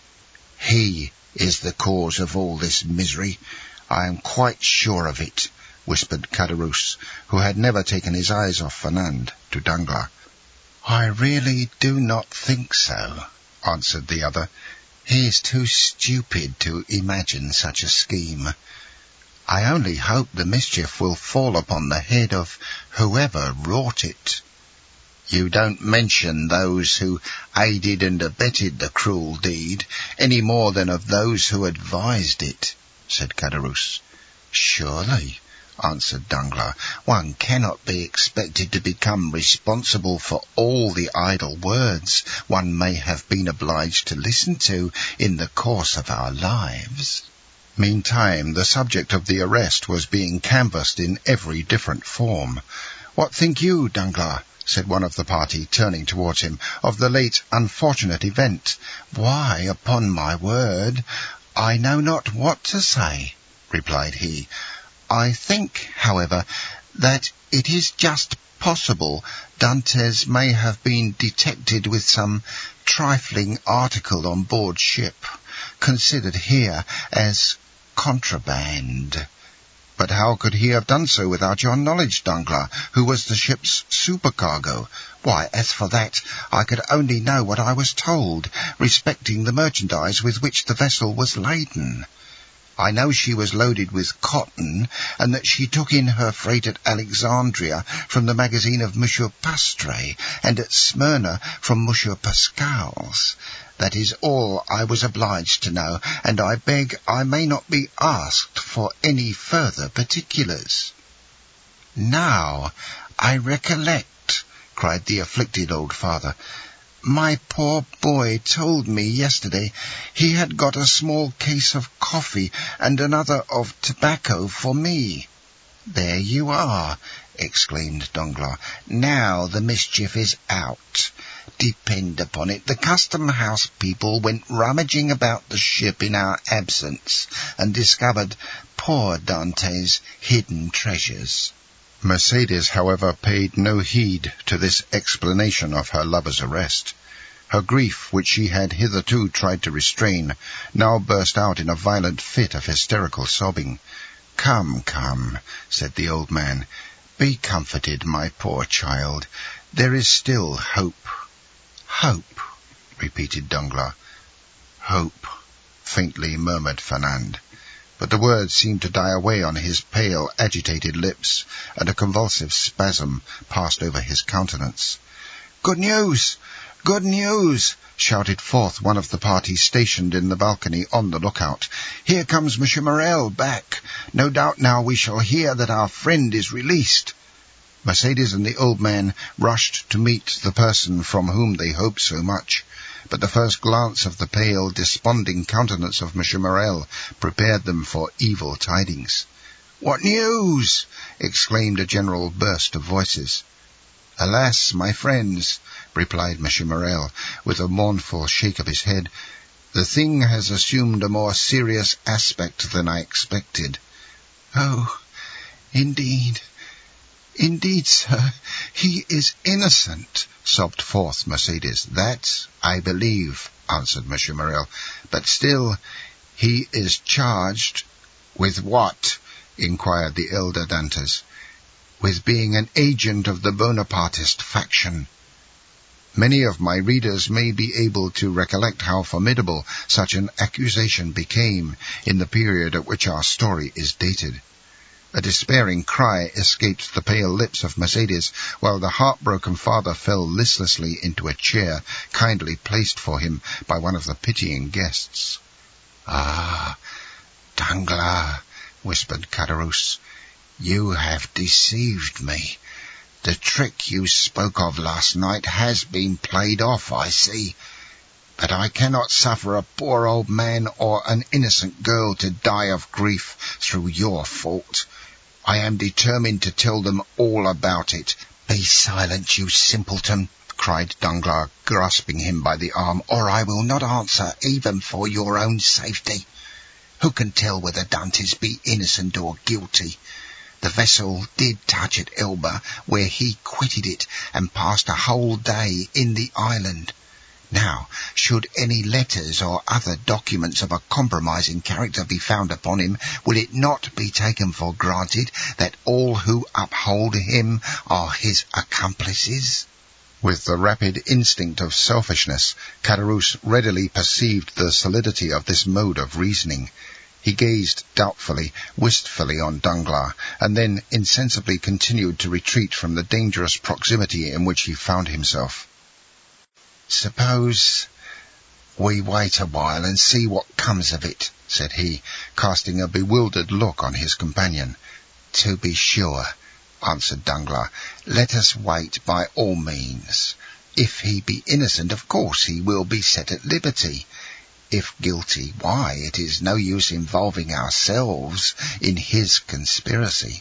"He is the cause of all this misery. I am quite sure of it," whispered Caderousse, who had never taken his eyes off Fernand, to Danglars. "I really do not think so," answered the other. "He is too stupid to imagine such a scheme." I only hope the mischief will fall upon the head of whoever wrought it." "You don't mention those who aided and abetted the cruel deed, any more than of those who advised it," said Caderousse. "Surely," answered Danglars, "one cannot be expected to become responsible for all the idle words one may have been obliged to listen to in the course of our lives." Meantime, the subject of the arrest was being canvassed in every different form. "What think you, Danglars?" said one of the party, turning towards him, "of the late unfortunate event?" "Why, upon my word, I know not what to say," replied he. "I think, however, that it is just possible Dantès may have been detected with some trifling article on board ship, considered here as contraband." "But how could he have done so without your knowledge, Danglars, who was the ship's supercargo?" "Why, as for that, I could only know what I was told respecting the merchandise with which the vessel was laden. I know she was loaded with cotton, and that she took in her freight at Alexandria from the magazine of Monsieur Pastre, and at Smyrna from Monsieur Pascal's. That is all I was obliged to know, and I beg I may not be asked for any further particulars." "Now I recollect," cried the afflicted old father. "My poor boy told me yesterday he had got a small case of coffee and another of tobacco for me." "There you are," exclaimed Danglars. "Now the mischief is out. Depend upon it, the custom-house people went rummaging about the ship in our absence, and discovered poor Dantès' hidden treasures." Mercédès, however, paid no heed to this explanation of her lover's arrest. Her grief, which she had hitherto tried to restrain, now burst out in a violent fit of hysterical sobbing. "Come, come," said the old man. "Be comforted, my poor child. There is still hope." "Hope," repeated Danglars. "Hope," faintly murmured Fernand. But the words seemed to die away on his pale, agitated lips, and a convulsive spasm passed over his countenance. "Good news! Good news!" shouted forth one of the party stationed in the balcony on the lookout. "Here comes Monsieur Morrel back. No doubt now we shall hear that our friend is released." Mercédès and the old man rushed to meet the person from whom they hoped so much, but the first glance of the pale, desponding countenance of Monsieur Morrel prepared them for evil tidings. "What news?" exclaimed a general burst of voices. "Alas, my friends," replied Monsieur Morrel, with a mournful shake of his head, "the thing has assumed a more serious aspect than I expected." "Oh, indeed, indeed, sir, he is innocent," sobbed forth Mercédès. "That I believe," answered Monsieur Morrel, "but still he is charged—" "With what?" inquired the elder Dantès. "With being an agent of the Bonapartist faction." Many of my readers may be able to recollect how formidable such an accusation became in the period at which our story is dated. A despairing cry escaped the pale lips of Mercédès, while the heartbroken father fell listlessly into a chair kindly placed for him by one of the pitying guests. "Ah, Danglars," whispered Caderousse, "you have deceived me. The trick you spoke of last night has been played off, I see. But I cannot suffer a poor old man or an innocent girl to die of grief through your fault. I am determined to tell them all about it." "Be silent, you simpleton," cried Danglars, grasping him by the arm, "or I will not answer even for your own safety. Who can tell whether Dantès be innocent or guilty? The vessel did touch at Elba, where he quitted it, and passed a whole day in the island. Now, should any letters or other documents of a compromising character be found upon him, will it not be taken for granted that all who uphold him are his accomplices?" With the rapid instinct of selfishness, Caderousse readily perceived the solidity of this mode of reasoning. He gazed doubtfully, wistfully on Danglars, and then insensibly continued to retreat from the dangerous proximity in which he found himself. "Suppose we wait a while and see what comes of it," said he, casting a bewildered look on his companion. "To be sure," answered Danglars. "Let us wait by all means. If he be innocent, of course he will be set at liberty. If guilty, why, it is no use involving ourselves in his conspiracy.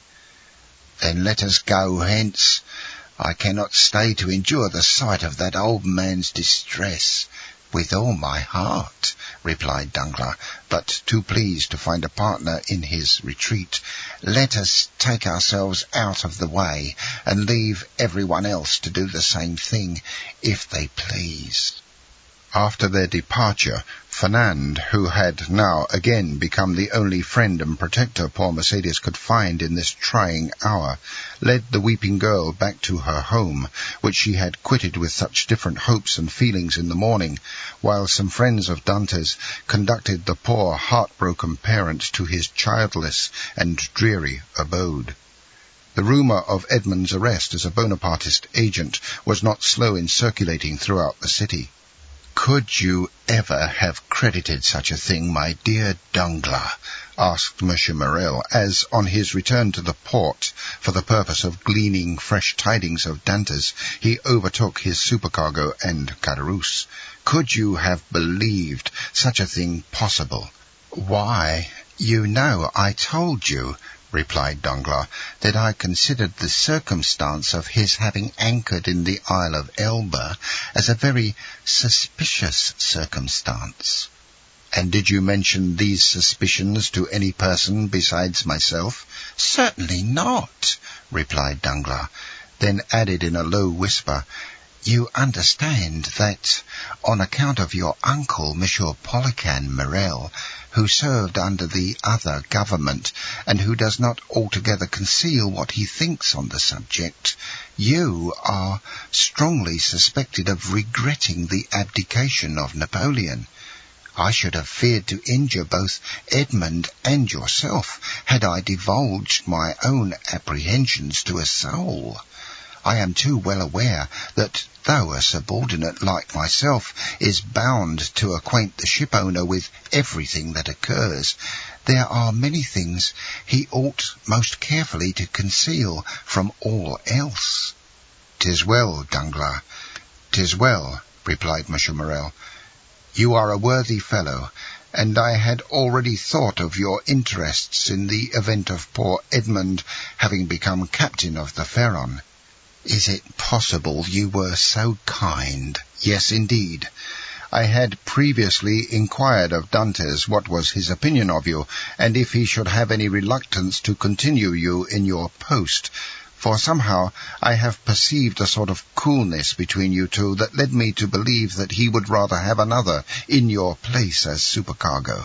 Then let us go hence. I cannot stay to endure the sight of that old man's distress." "With all my heart," replied Danglars, but too pleased to find a partner in his retreat. "Let us take ourselves out of the way, and leave everyone else to do the same thing, if they please." After their departure, Fernand, who had now again become the only friend and protector poor Mercedes could find in this trying hour, led the weeping girl back to her home, which she had quitted with such different hopes and feelings in the morning, while some friends of Dantès conducted the poor heartbroken parent to his childless and dreary abode. The rumour of Edmond's arrest as a Bonapartist agent was not slow in circulating throughout the city. "Could you ever have credited such a thing, my dear Danglars?" asked Monsieur Morrel, as, on his return to the port for the purpose of gleaning fresh tidings of Dantès, he overtook his supercargo and Caderousse. "Could you have believed such a thing possible?" "Why, you know I told you," replied Danglars, "that I considered the circumstance of his having anchored in the Isle of Elba as a very suspicious circumstance." "And did you mention these suspicions to any person besides myself?" "Certainly not," replied Danglars, then added in a low whisper, "You understand that, on account of your uncle, Monsieur Polican Morrel, who served under the other government, and who does not altogether conceal what he thinks on the subject, you are strongly suspected of regretting the abdication of Napoleon. I should have feared to injure both Edmond and yourself, had I divulged my own apprehensions to a soul. I am too well aware that though a subordinate like myself is bound to acquaint the ship-owner with everything that occurs, there are many things he ought most carefully to conceal from all else." "'Tis well, Danglars, 'tis well," replied Monsieur Morrel. "You are a worthy fellow, and I had already thought of your interests in the event of poor Edmond having become captain of the Pharaon." "Is it possible you were so kind?" "Yes, indeed. I had previously inquired of Dantès what was his opinion of you, and if he should have any reluctance to continue you in your post, for somehow I have perceived a sort of coolness between you two that led me to believe that he would rather have another in your place as supercargo."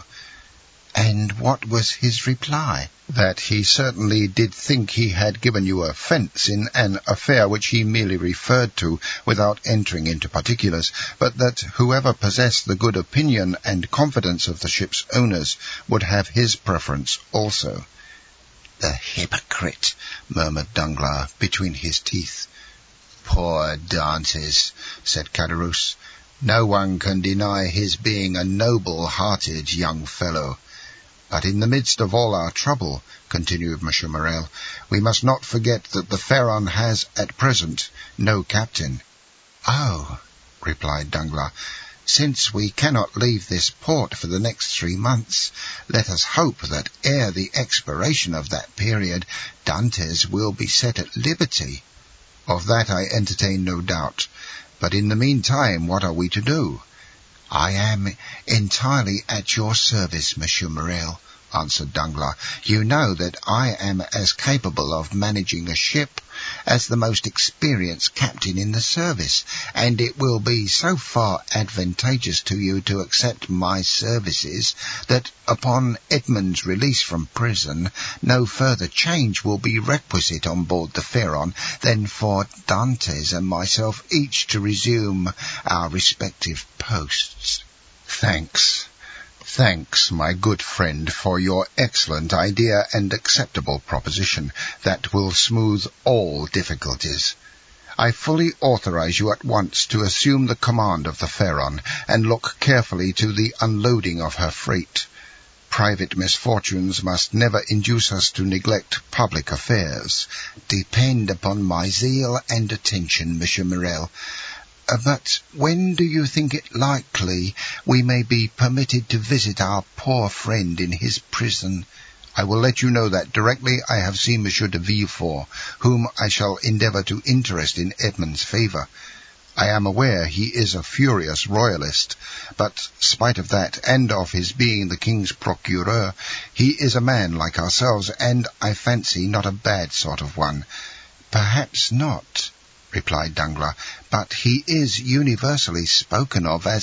"And what was his reply?" "That he certainly did think he had given you offence in an affair which he merely referred to without entering into particulars, but that whoever possessed the good opinion and confidence of the ship's owners would have his preference also." "The hypocrite!" murmured Danglars between his teeth. "Poor Dantès," said Caderousse. "No one can deny his being a noble-hearted young fellow. But in the midst of all our trouble," continued Monsieur Morrel, "we must not forget that the Pharaon has at present no captain." "Oh," replied Danglars, "since we cannot leave this port for the next 3 months, let us hope that ere the expiration of that period Dantès will be set at liberty." "Of that I entertain no doubt. But in the meantime, what are we to do?" "I am entirely at your service, Monsieur Morrel," answered Danglars. "You know that I am as capable of managing a ship as the most experienced captain in the service, and it will be so far advantageous to you to accept my services that upon Edmond's release from prison no further change will be requisite on board the Pharaon than for Dantès and myself each to resume our respective posts." "Thanks. Thanks, my good friend, for your excellent idea and acceptable proposition that will smooth all difficulties. I fully authorize you at once to assume the command of the Pharaon and look carefully to the unloading of her freight. Private misfortunes must never induce us to neglect public affairs. Depend upon my zeal and attention, Monsieur Morel. But when do you think it likely we may be permitted to visit our poor friend in his prison? I will let you know that directly I have seen Monsieur de Villefort, whom I shall endeavour to interest in Edmond's favour. I am aware he is a furious royalist, but spite of that, and of his being the king's procureur, he is a man like ourselves, and, I fancy, not a bad sort of one. Perhaps not, replied Danglars, but he is universally spoken of as